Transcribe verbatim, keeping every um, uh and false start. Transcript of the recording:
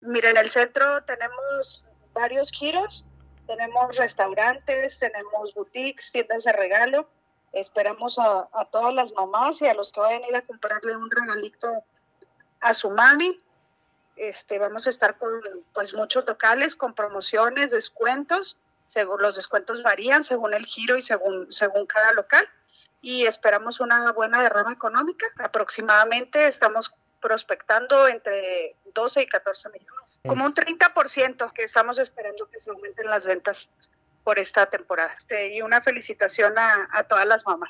Mira, en el centro tenemos varios giros, tenemos restaurantes, tenemos boutiques, tiendas de regalo. Esperamos a, a todas las mamás y a los que vayan a ir a comprarle un regalito a su mami. Este, vamos a estar con pues muchos locales, con promociones, descuentos. Según los descuentos varían según el giro y según, según cada local. Y esperamos una buena derrama económica. Aproximadamente estamos prospectando entre doce y catorce millones. Como un treinta por ciento que estamos esperando que se aumenten las ventas por esta temporada. Este, y una felicitación a, a todas las mamás.